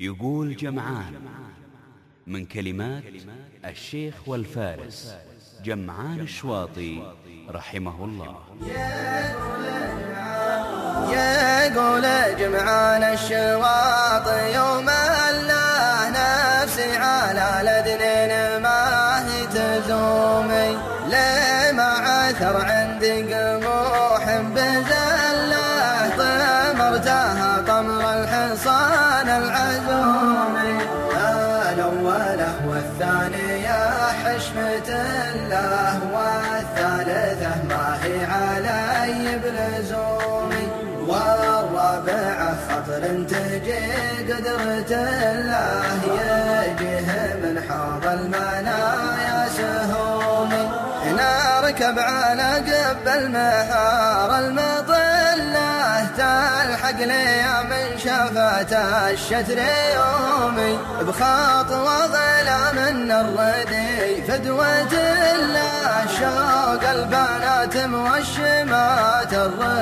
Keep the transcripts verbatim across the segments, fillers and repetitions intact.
يقول جمعان من كلمات الشيخ والفارس جمعان الشواطي رحمه الله. يقول جمعان الشواطي يوم الله نفسي على لدن ما هي تزومي لما عثر عندي قموح بزله طمرتها طمر الحصان العزومي الأولى والثانية حشمة الله والثالثة ما هي علي بلزومي والرابعة خطر تجي قدرة الله يجيه من حوض المنايا سهومي نركب على قب المحار المظلة تلحق لي من شفات الشتر يومي بخطوة ظلام من الردي فدوة الله شوق البنات موشمات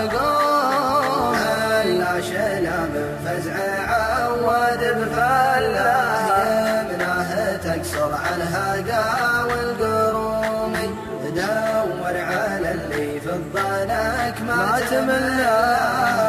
الرقوم لا شلا من فزع عود بفله يمناه تكسر عنها قاوي القرومي دور على اللي في الضنك ما تملى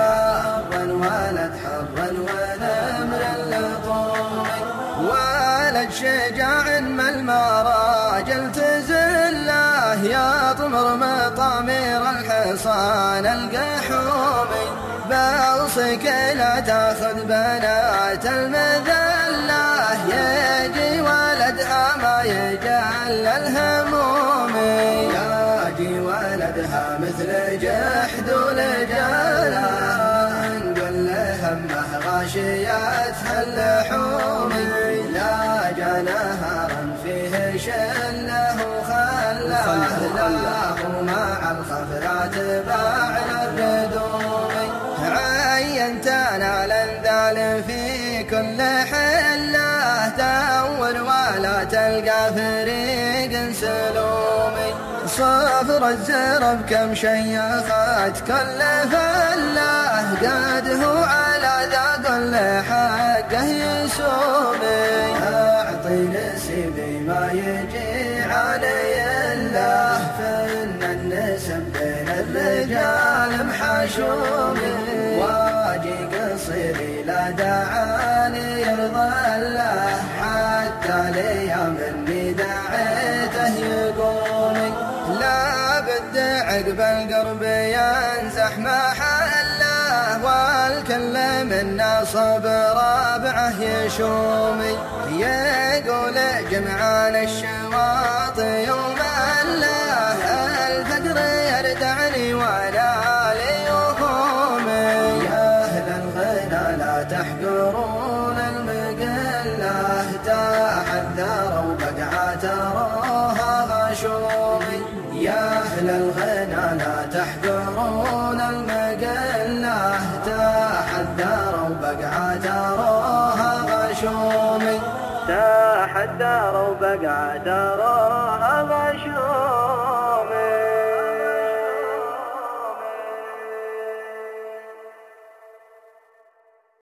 ولد حرا ونمر اللطومي ولد شجاع من المراجل تزله يا طمر مطامير الحصان القحومي بوصيك لا تاخذ بنات المذله يجي ولدها ما يجعل الهمومي يجي ولدها مثل جحد ولجاله نقول له همه غاشيتها اللحومي لا جا نهارا فيه شله وخلاه له مع الخفرات باع الردومي عينتنا الانذال في كل حله دور ولا تلقى فريق سلومي صفر الزرب كم شيخت كل فله قاده على ذا كل حقه يسومي اعطي نسيبي ما يجي علي الله فإن النسب بين الرجال محشومي واجي قصيري لا دعاني يرضى الله حتى ليام اني دعيته يقومي لا بد عقب القرب ينزح محله والكل منا صب رابعه يشومي يقول جمعان الشواطي يوم الله الفقر يردعني ولا ليهومي يا اهل الغنى لا تحقرون المقله تحذروا بقعه تروها غشومي يا اهل الغنى لا تحقرون المقله تحذروا بقعه تروها غشومي تحذروا بقعه تروها غشومي.